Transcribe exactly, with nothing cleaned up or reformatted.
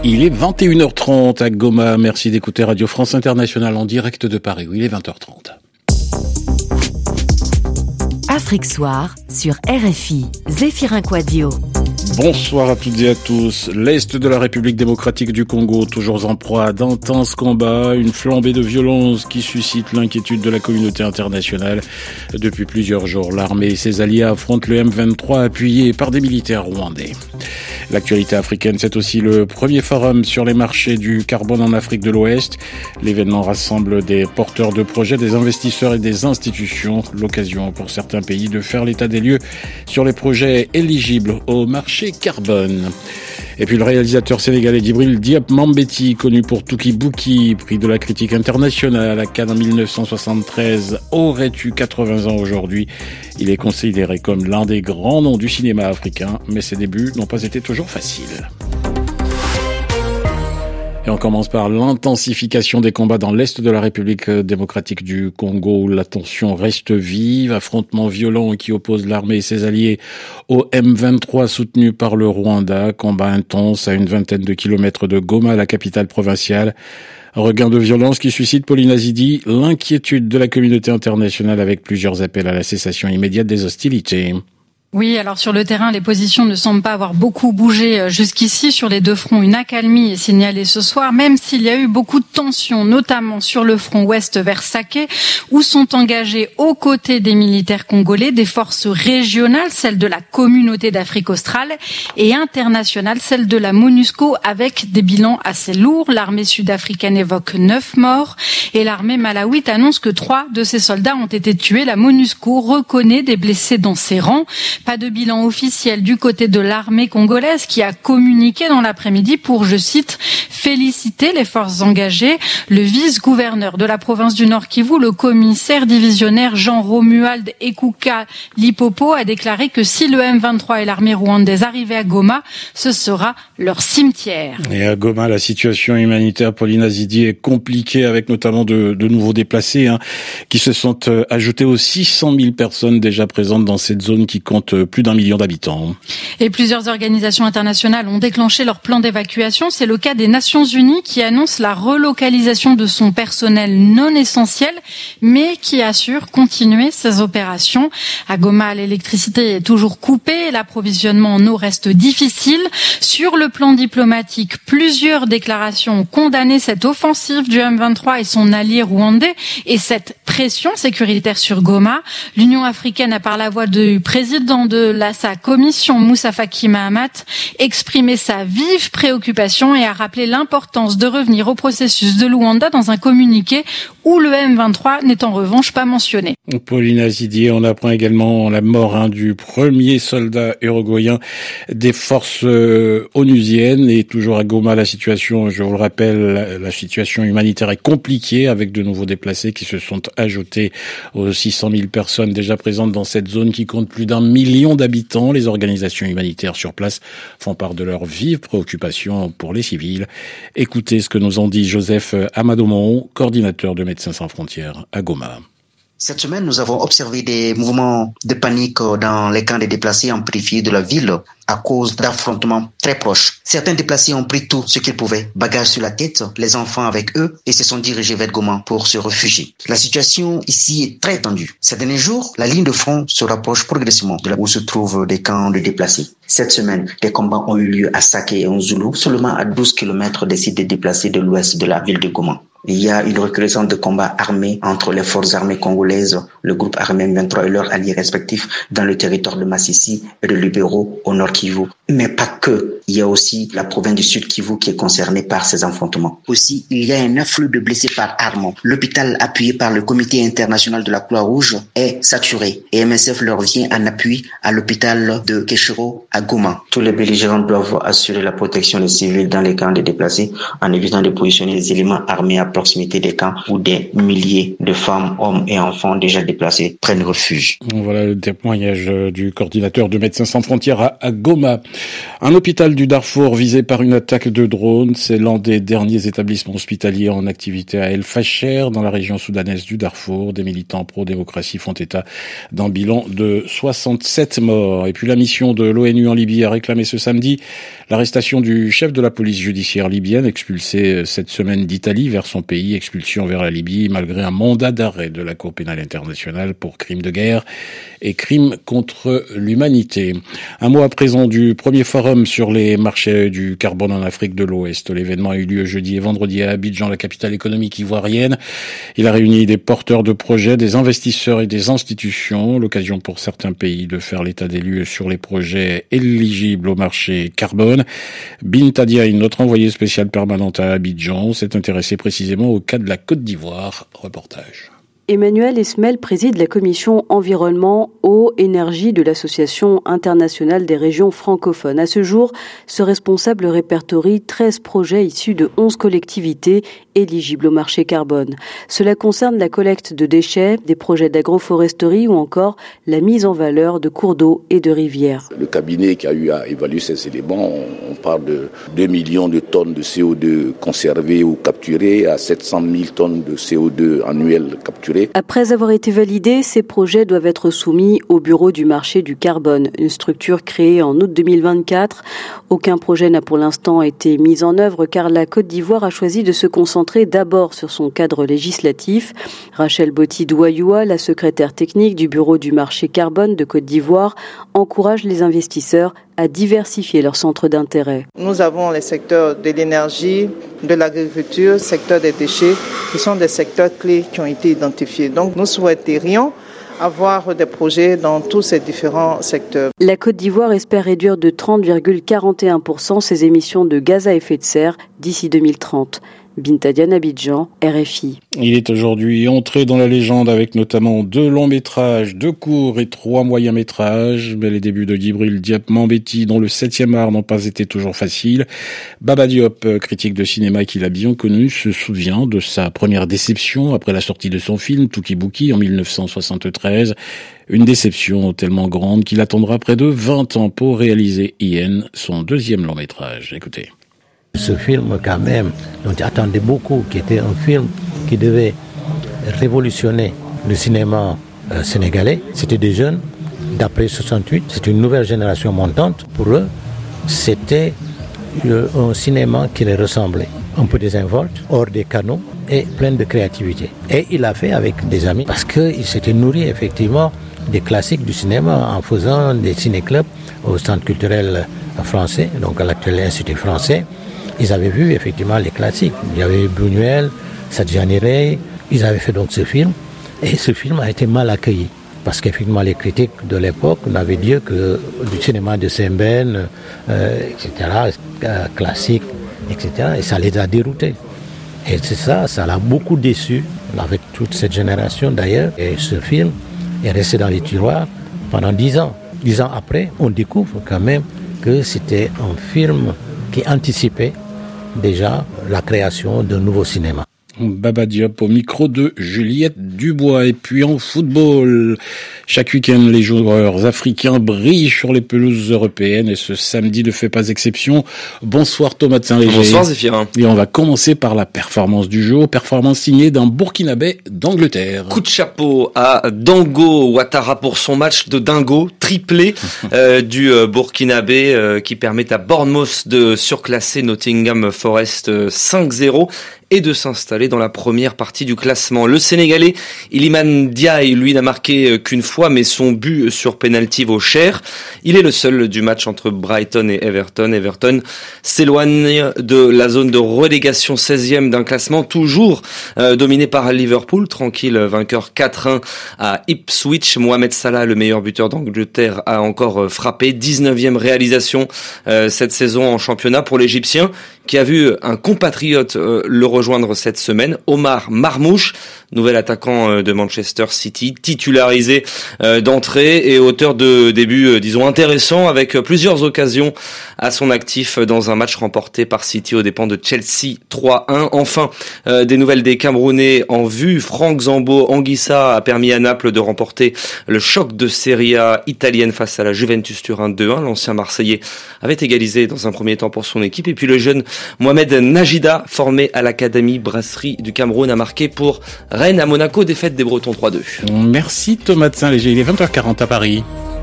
Il est vingt et une heures trente à Goma. Merci d'écouter Radio France Internationale en direct de Paris. Oui, il est vingt heures trente. Afrique Soir sur R F I. Zéphirin Quadio. Bonsoir à toutes et à tous. L'Est de la République démocratique du Congo, toujours en proie à d'intenses combats, une flambée de violence qui suscite l'inquiétude de la communauté internationale. Depuis plusieurs jours, l'armée et ses alliés affrontent le M vingt-trois appuyé par des militaires rwandais. L'actualité africaine, c'est aussi le premier forum sur les marchés du carbone en Afrique de l'Ouest. L'événement rassemble des porteurs de projets, des investisseurs et des institutions. L'occasion pour certains pays de faire l'état des lieux sur les projets éligibles au marché carbone. Et puis le réalisateur sénégalais Djibril Diop Mambéty, connu pour Touki Bouki, prix de la critique internationale à Cannes en mille neuf cent soixante-treize, aurait eu quatre-vingts ans aujourd'hui. Il est considéré comme l'un des grands noms du cinéma africain, mais ses débuts n'ont pas été toujours faciles. Et on commence par l'intensification des combats dans l'Est de la République démocratique du Congo, où la tension reste vive. Affrontements violents qui opposent l'armée et ses alliés au M vingt-trois soutenu par le Rwanda. Combat intense à une vingtaine de kilomètres de Goma, la capitale provinciale. Un regain de violence qui suscite, Pauline Azidi, l'inquiétude de la communauté internationale avec plusieurs appels à la cessation immédiate des hostilités. Oui, alors sur le terrain, les positions ne semblent pas avoir beaucoup bougé jusqu'ici. Sur les deux fronts, une accalmie est signalée ce soir, même s'il y a eu beaucoup de tensions, notamment sur le front ouest vers Saké, où sont engagés aux côtés des militaires congolais des forces régionales, celles de la communauté d'Afrique australe, et internationales, celles de la MONUSCO, avec des bilans assez lourds. L'armée sud-africaine évoque neuf morts, et l'armée malawite annonce que trois de ses soldats ont été tués. La MONUSCO reconnaît des blessés dans ses rangs. Pas de bilan officiel du côté de l'armée congolaise qui a communiqué dans l'après-midi pour, je cite, féliciter les forces engagées. Le vice-gouverneur de la province du Nord Kivu, le commissaire divisionnaire Jean-Romuald Ekuka Lipopo, a déclaré que si le M vingt-trois et l'armée rwandaise arrivaient à Goma, ce sera leur cimetière. Et à Goma, la situation humanitaire, Pauline Azidi, est compliquée avec notamment de, de nouveaux déplacés hein, qui se sont ajoutés aux six cent mille personnes déjà présentes dans cette zone qui compte plus d'un million d'habitants. Et plusieurs organisations internationales ont déclenché leur plan d'évacuation. C'est le cas des Nations Unies qui annonce la relocalisation de son personnel non essentiel, mais qui assure continuer ses opérations. À Goma, l'électricité est toujours coupée, l'approvisionnement en eau reste difficile. Sur le plan diplomatique, plusieurs déclarations ont condamné cette offensive du M vingt-trois et son allié rwandais et cette pression sécuritaire sur Goma. L'Union africaine a par la voix du président de la, sa commission, Moussa Faki Mahamat, exprimé sa vive préoccupation et a rappelé l'importance de revenir au processus de Luanda dans un communiqué où le M vingt-trois n'est en revanche pas mentionné. Pauline Azidi, on apprend également la mort hein, du premier soldat uruguayen des forces euh, onusiennes. Et toujours à Goma, la situation, je vous le rappelle, la, la situation humanitaire est compliquée avec de nouveaux déplacés qui se sont ajoutés aux six cent mille personnes déjà présentes dans cette zone qui compte plus d'un million d'habitants. Les organisations humanitaires sur place font part de leurs vives préoccupations pour les civils. Écoutez ce que nous en dit Joseph Amadomon, coordinateur de Médecins sans frontières à Goma. Cette semaine, nous avons observé des mouvements de panique dans les camps des déplacés en périphérie de la ville à cause d'affrontements très proches. Certains déplacés ont pris tout ce qu'ils pouvaient, bagages sur la tête, les enfants avec eux, et se sont dirigés vers Goma pour se réfugier. La situation ici est très tendue. Ces derniers jours, la ligne de front se rapproche progressivement de là où se trouvent des camps de déplacés. Cette semaine, des combats ont eu lieu à Saké et en Zulu, seulement à douze kilomètres des sites des déplacés de l'ouest de la ville de Goma. Il y a une recrudescence de combats armés entre les forces armées congolaises, le groupe armé M vingt-trois et leurs alliés respectifs dans le territoire de Massissi et de Lubero au nord Kivu. Mais pas que. Il y a aussi la province du Sud Kivu qui est concernée par ces affrontements. Aussi, il y a un afflux de blessés par armes. L'hôpital appuyé par le Comité international de la Croix-Rouge est saturé et M S F leur vient en appui à l'hôpital de Keshiro à Goma. Tous les belligérants doivent assurer la protection des civils dans les camps des déplacés en évitant de positionner des éléments armés à proximité des camps où des milliers de femmes, hommes et enfants déjà déplacés prennent refuge. Voilà le témoignage du coordinateur de Médecins sans frontières à, à Goma. Un hôpital du Darfour visé par une attaque de drone, c'est l'un des derniers établissements hospitaliers en activité à El Fasher, dans la région soudanaise du Darfour. Des militants pro-démocratie font état d'un bilan de soixante-sept morts. Et puis la mission de l'ONU en Libye a réclamé ce samedi l'arrestation du chef de la police judiciaire libyenne, expulsé cette semaine d'Italie vers son pays, expulsion vers la Libye malgré un mandat d'arrêt de la Cour pénale internationale pour crimes de guerre et crimes contre l'humanité. Un mot à présent du premier forum sur les marchés du carbone en Afrique de l'Ouest. L'événement a eu lieu jeudi et vendredi à Abidjan, la capitale économique ivoirienne. Il a réuni des porteurs de projets, des investisseurs et des institutions. L'occasion pour certains pays de faire l'état des lieux sur les projets éligibles au marché carbone. Binta Diaye, notre envoyée spéciale permanente à Abidjan, s'est intéressée précisément au cas de la Côte d'Ivoire. Reportage. Emmanuel Esmel préside la commission environnement, eau, énergie de l'Association internationale des régions francophones. À ce jour, ce responsable répertorie treize projets issus de onze collectivités éligibles au marché carbone. Cela concerne la collecte de déchets, des projets d'agroforesterie ou encore la mise en valeur de cours d'eau et de rivières. Le cabinet qui a eu à évaluer ces éléments, on parle de deux millions de tonnes de C O deux conservées ou capturées à sept cent mille tonnes de C O deux annuelles capturées. Après avoir été validés, ces projets doivent être soumis au Bureau du marché du carbone, une structure créée en août deux mille vingt-quatre. Aucun projet n'a pour l'instant été mis en œuvre car la Côte d'Ivoire a choisi de se concentrer d'abord sur son cadre législatif. Rachel Botti-Douayoua, la secrétaire technique du Bureau du marché carbone de Côte d'Ivoire, encourage les investisseurs à diversifier leurs centres d'intérêt. Nous avons les secteurs de l'énergie, de l'agriculture, secteur des déchets, qui sont des secteurs clés qui ont été identifiés. Donc nous souhaiterions avoir des projets dans tous ces différents secteurs. La Côte d'Ivoire espère réduire de trente virgule quarante et un pour cent ses émissions de gaz à effet de serre d'ici deux mille trente. Binta Diaye, Abidjan, R F I. Il est aujourd'hui entré dans la légende avec notamment deux longs métrages, deux courts et trois moyens métrages. Mais les débuts de Djibril Diop Mambéty dans le septième art n'ont pas été toujours faciles. Baba Diop, critique de cinéma qu'il a bien connu, se souvient de sa première déception après la sortie de son film Touki Bouki en mille neuf cent soixante-treize. Une déception tellement grande qu'il attendra près de vingt ans pour réaliser Ien, son deuxième long métrage. Écoutez. Ce film, quand même, dont j'attendais beaucoup, qui était un film qui devait révolutionner le cinéma euh, sénégalais. C'était des jeunes d'après soixante-huit, c'est une nouvelle génération montante. Pour eux, c'était le, un cinéma qui les ressemblait. Un peu désinvolte, hors des canaux et plein de créativité. Et il l'a fait avec des amis parce qu'il s'était nourri effectivement des classiques du cinéma en faisant des ciné-clubs au centre culturel français, donc à l'actuel Institut français. Ils avaient vu effectivement les classiques. Il y avait Buñuel, Satyajit Ray. Ils avaient fait donc ce film. Et ce film a été mal accueilli. Parce qu'effectivement, les critiques de l'époque n'avaient dit que du cinéma de Sembène, euh, et cetera, euh, classique, et cetera. Et ça les a déroutés. Et c'est ça, ça l'a beaucoup déçu, avec toute cette génération d'ailleurs. Et ce film est resté dans les tiroirs pendant dix ans. Dix ans après, on découvre quand même que c'était un film qui anticipait déjà la création d'un nouveau cinéma. Baba Diop au micro de Juliette Dubois. Et puis en football, chaque week-end, les joueurs africains brillent sur les pelouses européennes et ce samedi ne fait pas exception. Bonsoir Thomas de Saint-Léger. Bonsoir Zéphirin. Et on va commencer par la performance du jour, performance signée d'un Burkinabé d'Angleterre. Coup de chapeau à Dango Ouattara pour son match de dingo, triplé euh, du euh, Burkinabé euh, qui permet à Bournemouth de surclasser Nottingham Forest euh, cinq zéro. Et de s'installer dans la première partie du classement. Le Sénégalais Iliman Ndiaye, lui, n'a marqué qu'une fois, mais son but sur penalty vaut cher. Il est le seul du match entre Brighton et Everton. Everton s'éloigne de la zone de relégation seizième d'un classement toujours euh, dominé par Liverpool, tranquille vainqueur quatre un à Ipswich. Mohamed Salah, le meilleur buteur d'Angleterre, a encore frappé. dix-neuvième réalisation euh, cette saison en championnat pour l'Égyptien, qui a vu un compatriote euh, le rejoindre cette semaine, Omar Marmouche, nouvel attaquant euh, de Manchester City, titularisé euh, d'entrée et auteur de débuts, euh, disons, intéressants, avec euh, plusieurs occasions à son actif euh, dans un match remporté par City aux dépens de Chelsea trois un. Enfin, euh, des nouvelles des Camerounais en vue. Franck Zambo Anguissa a permis à Naples de remporter le choc de Serie A italienne face à la Juventus Turin deux un. L'ancien Marseillais avait égalisé dans un premier temps pour son équipe. Et puis le jeune Mohamed Najida, formé à l'Académie Brasserie du Cameroun, a marqué pour Rennes à Monaco, défaite des Bretons trois deux. Merci Thomas de Saint-Léger, il est vingt heures quarante à Paris.